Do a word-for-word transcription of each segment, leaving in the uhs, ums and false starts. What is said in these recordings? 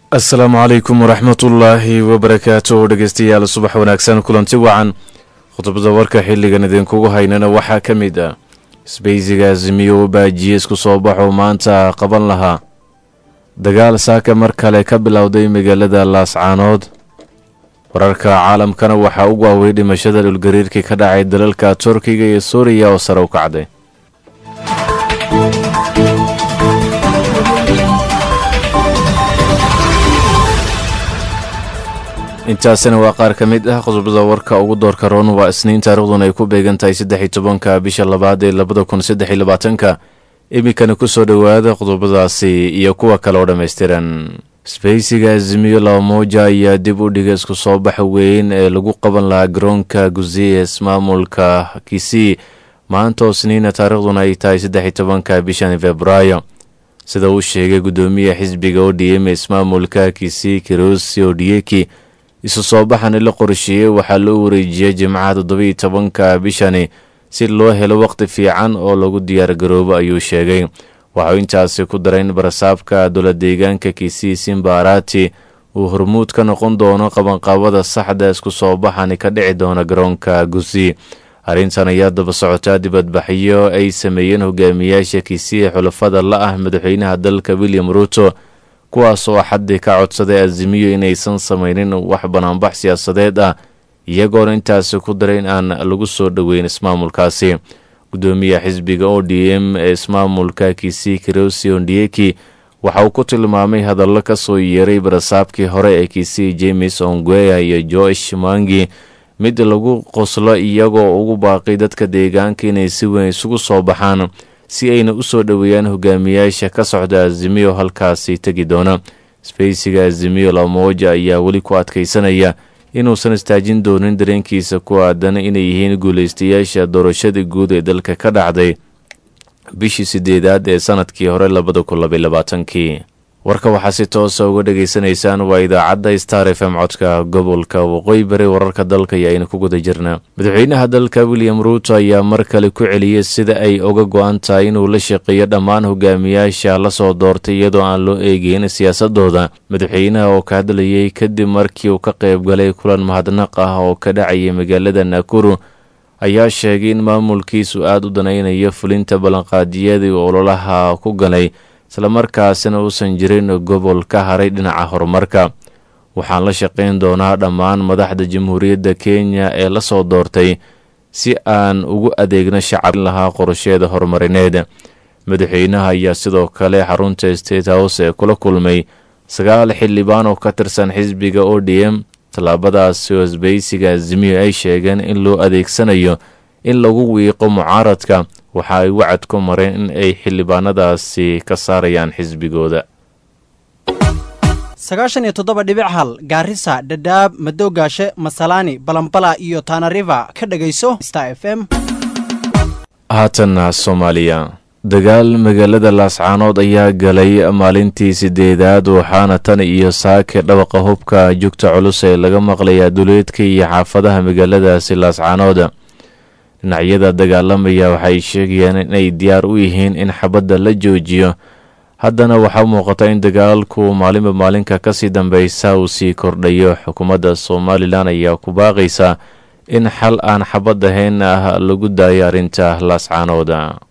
السلام عليكم ورحمة الله وبركاته. dhegeystayaal subax wanaagsan kulanti wacan khudbada warka xilligan idinkugu haynana waxaa ka mid ah isbeysiga Azimio baajiye isku soo baxo maanta qaban lahaa dagaal saaka mar kale ka bilowday magaalada Laascaanood. wararka caalamkana waxaa ugu waaweyn dhimashada dhulgariirkii ka dhacay dalalka Turkiga iyo Suuriya oo sare u kacday. intaasina waa qaar ka mid ah qodobada warka ugu doorka roon waa isniin taariikhduna ay ku beegan tahay saddex iyo tobanka bisha labaad ee labada kun saddex iyo labaatanka. iminkana ku soo dhowaada qodobadaasi iyo kuwa kale oo dhammaystiran. isbeysiga Azimio la Umoja ayaa dib u dhigay isku soo bax weyn ee lagu qaban lahaa garoonka Gusii ismaamulka Kisii maanta oo isniina taariikhduna ay tahay saddex iyo tobanka bisha Febraayo. sida uu sheegay gudoomiyaha xisbiga O D M ismaamulka Kisii Kirosi Odieki, isu soo baxan la qorsheeyay waxaa loo wareejiyay Jimcaha toddoba iyo tobanka bishani si loo helo waqti fiican oo lagu diyaar garoobo ayuu sheegay. waxa uu intaasi ku daray in barasaabka dowlad deegaanka Kisii Simba Arati uu hormuud ka noqon doono qabanqaabada saxda isku soo baxan ka dhici doona garoonka Gusii. arrintan ayaa daba socota dibadbaxyo ay sameeyeen hogaamiyaasha Kisii xulafada la ah madaxweynaha dalka William Ruto, kuwaas oo xaddi ka codsaday Azimio inaysan samaynin wax banaanbax siyaasadeed ah iyagoo intaasi ku daray in aan lagu soo dhaweyn ismaamulkaasi. gudoomiyaha xisbiga O D M ee ismaamulka Kisii Kirosi Odieki waxa uu ku tilmaamay hadallo ka soo yeeray barasaabkii hore ee Kisii James Ongweya iyo Josh Mangi mid lagu qoslo iyagoo ugu baaqay dadka deegaanka inay si weyn isugu soo baxaan si ayna u soo dhaweeyaan hogaamiyaasha ka socda Azimio halkaasi tagi doona. isbeysiga Azimio la Umoja ayaa weli ku adkaysanaya inuusan istaajin doonin dareenkiisa ku aadan inay yihiin guuleystayaasha doorashada guud ee dalka ka dhacday bishii sideedaad ee sanadkii hore labada kun laba iyo labaatanka. warka waxaa si toos ah uga dhageysanaysaan waa idaacadda Star F M codka gobolka Waqooyi Bari. wararka dalka ayayna ku guda jirnaa. madaxweynaha dalka William Ruto ayaa mar kale ku celiyay sida ay uga go'an tahay inuu la shaqeeyo dhammaan hogaamiyaasha la soo doortay iyadoo aan loo eegeyn siyaasadooda. madaxweynaha oo ka hadlayay kadib markii uu ka qayb galay kulan mahadnaq ah oo ka dhacay magaalada Nakuru ayaa sheegay in maamulkiisu aad u danaynayo fulinta ballanqaadiyadii ololaha ku galay isla markaasina uusan jirin gobol ka haray dhinaca horumarka. waxaan la shaqayn doonaa dhammaan madaxda jamhuuriyadda Kenya ee la soo doortay si aan ugu adeegno shacabka lahaa qorsheeda horumarineed. madaxweynaha ayaa sidoo kale xarunta State House ee kula kulmay sagaal xildhibaan oo ka tirsan xisbiga O D M. tallaabadaasi oo isbeysiga Azimio ay sheegeen in loo adeegsanayo in lagu wiiqo mucaaradka waxa ay wacad ku mareen in ay xildhibaanadaasi ka saarayaan xisbigooda. sagaashan iyo toddoba dhibic hal Gaarisa, Dadaab, Madoogaashe, Masalani, Balambala iyo Tana River ka dhageyso Star F M. haatan Soomaaliya. dagaal magaalada Laascaanood ayaa galay maalintii sideedaad waxaana tan iyo saake dhawaqa hubka joogta culus ee laga maqlayaa duleedka iyo xaafadaha magaaladaasi Laascaanood. dhinacyada dagaalamaya waxay sheegayaan inay diyaar u yihiin in xabadda la joojiyo. haddana waxaa muuqata in dagaalku maalinba maalinka kasii dambeysa uu sii kordhayo. xukuumadda Somaliland ayaa ku baaqaysa in xal aan xabad ahayn ah lagu daayo arrinta Laascaanood.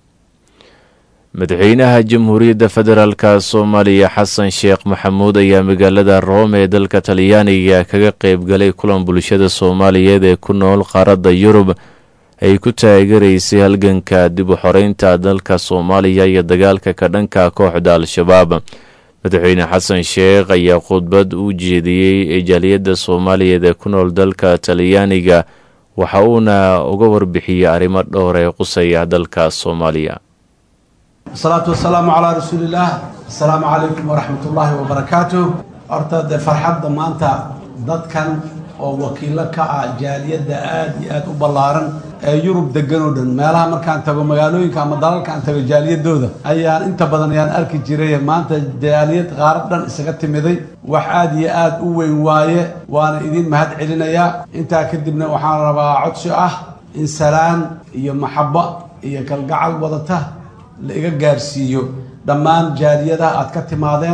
madaxweynaha jamhuuriyadda federaalka Soomaaliya Xasan Sheekh Maxamuud ayaa magaalada Rome ee dalka Talyaaniga kaga qayb galay kulan bulshada Soomaaliyeed ee ku nool qaaradda Yurub ay ku taageeraysay halganka dib u xoreynta dalka Soomaaliya iyo dagaalka ka dhanka kooxda Al-Shabaab. madaxweyne Xasan Sheekh ayaa khudbad u jeediyay jaaliyadda Soomaaliyeed ee ku nool dalka Talyaaniga waxa uuna uga warbixiyay arrimo dhowr ee qusaya dalka Soomaaliya. الصلاة والسلام على رسول الله. السلام عليكم ورحمة الله وبركاته. أرتد فرحة ضمانتا ضدكن أو وكيلك جالية آد آد وبلارن يوروب دجنودن ما لها مركان تبغى مجالوين كام ضلال كان تبغى جالية دودة أيان أنت بدن يان أرك جريه ما أنت جالية غاردن سقط مذي وحاد يآد أوي وايه وأنا إذين مهد علينا يا أنت كدبنا وحان ربع عطشة إنسان يوم محبة يكالجعل وضته لإيجا جارسيو دمان جالية أتكتم هذين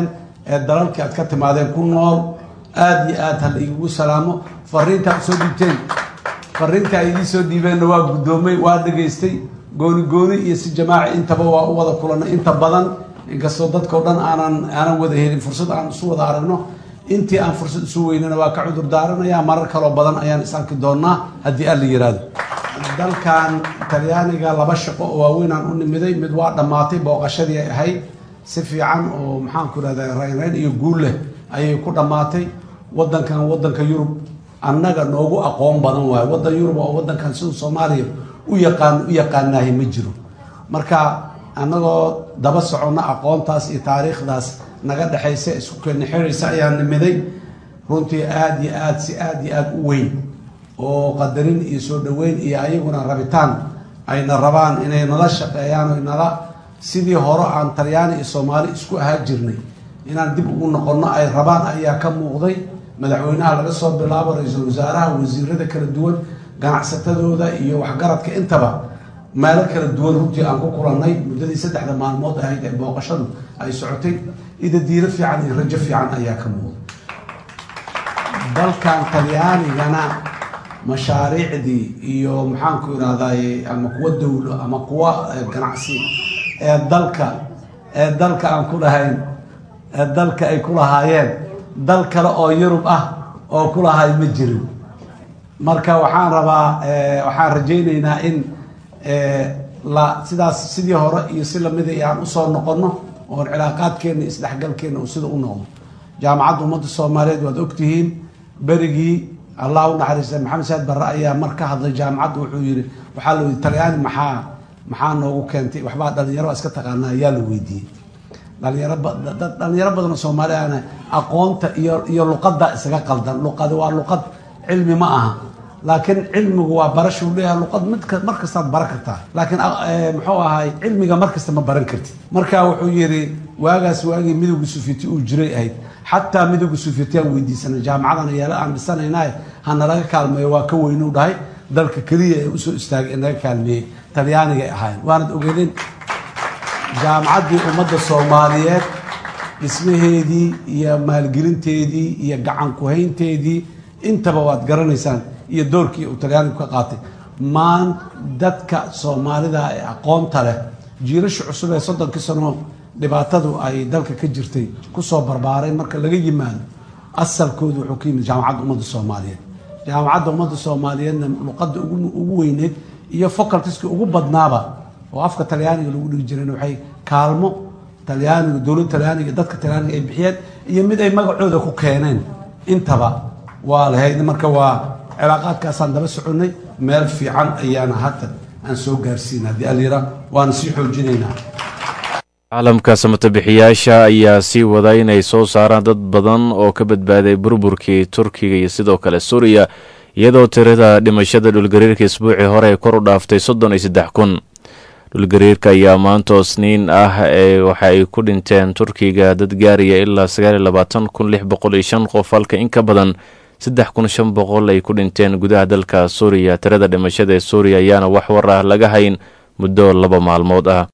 ee dalalkii aad ka timaadeen ku nool aad iyo aad hal igu salaamo fariinta soo dhiibteen fariinta ay idin soo dhiibeen waa gudoomay waa dhageystay gooni gooni iyo si jamaaci intaba waa u wada kulanay inta badan inkastoo dadka oo dhan aanan aanan wada helin fursad aan isu wada aragno intii aan fursad isu weynana waa ka cudur daaranayaa marar kale oo badan ayaan is arki doonaa haddii aan la yiraahdo dalkan talyaaniga laba shaqo oo waaweyn aan u nimiday mid waa dhammaatay booqashadii ay ahayd si fiican oo maxaan ku rahdaa raynrayn iyo guul leh ayay ku dhammaatay waddankan waddanka yurub annaga noogu aqoon badan waayo waddan yurub oo waddankan siduu soomaaliya u yaqaan u yaqaanaahi ma jiro marka annagoo daba soconna aqoontaas iyo taariikhdaas naga dhexaysa isku keeni xiraysa ayaan nimiday runtii aad iyo aad si aad iyo aad u weyn oo qadarin iyo soo dhaweyn iyo ayaguna rabitaan ayna rabaan inay nala shaqeeyaan oo nala sidii hore aan talyaani iyo soomaali isku ahaa jirnay inaan dib ugu noqonno ay rabaan ayaa ka muuqday madaxweynaha laga soo bilaabo ra-iisul wasaaraha wasiirada kala duwan ganacsatadooda iyo waxgaradka intaba meelo kala duwan runtii aan ku kulannay muddadii saddexda maalmood ahayd ee booqashadu ay socotay ida diiro fiican iyo rajo fiican ayaa ka muuqday dalkan talyaanigana mashaariicdii iyo maxaanku irahdaye ama kuwa dowlo ama kuwa ganacsi ee dalka ee dalka aan ku lahayn ee dalka ay ku lahaayeen dal kale oo yurub ah oo ku lahay ma jirin marka waxaan rabaa waxaan rajaynaynaa in la sidaas sidii hore iyo si lamida aan usoo noqono oon cilaaqaadkeena isdhexgalkeena uu sida u noqdo jaamacadda ummadda soomaaliyeed waad ogtihiin berigii allah u naxariista maxamed saad barre ayaa mar ka hadlay jaamacadda wuxuu yidhi waxaa la weydiy talyaani maxaa maxaa noogu keentay waxbaa dhalinyaro iska taqaanaa ayaa la weydiiyey dhalinyaro dhalinyaro badan oo soomaali ahna aqoonta iyo iyo luqadda isaga qaldan luqadi waa luqad cilmi ma aha laakiin cilmigu waa barashuu leeyahay luqad mid mar kastaad baran kartaa laakiin muxuu ahay cilmiga mar kasta ma baran kartid marka wuxuu yidhi waagaas waagii midowga sufiti uu jiray ahayd xataa midowga sufitiyaan weydiisanay jaamacadan yaala aan dhisanaynaay hana laga kaalmeeyo waa ka weynuu dhahay dalka keliya ee usoo istaagay in laga kaalmeeyey talyaanigay ahayn waanad ogeedeen jaamacaddii ummadda soomaaliyeed dhismaheedii iyo maalgelinteedii iyo gacan ku-haynteedii intaba waad garanaysaan iyo doorkii uu talyaanigu ka qaatay maan dadka soomaalida ee aqoonta leh jiilasha cusub ee soddonkii sano dhibaatadu ay dalka ka jirtay kusoo barbaaray marka laga yimaado asalkoodu wuxuu ka yimid jaamacadda ummadda soomaaliyeed jaamacadda ummadda soomaaliyeedna luqadda ugu weyneed iyo facultiska ugu badnaaba oo afka talyaaniga lagu dhigi jirayna waxay kaalmo talyaaniga dowladda talyaaniga dadka talyaaniga ay bixiyeen iyo mid ay magacooda ku keeneen intaba waa lahayd marka waa cilaaqaadkaasaan daba soconnay meel fiican ayaana hadda aan soo gaarsiina haddii alyara waana sii xoojinaynaa caalamka samatabixiyaasha ayaa sii wada inay soo saaraan dad badan oo ka badbaaday burburkii turkiga iyo sidoo kale suuriya iyadoo tirada dhimashada dhulgariirka isbuucii hore ay kor u dhaaftay soddon iyo saddex kun dhulgariirka ayaa maanta oo sniin ah ee waxa ay ku dhinteen turkiga dad gaaraya ilaa sagaal iyo labaatan kun lix boqol iyo shan qof halka in ka badan saddex kun shan boqol ay ku dhinteen gudaha dalka suuriya tirada dhimashada ee suuriya ayaana wax war ah laga hayn muddo laba maalmood ah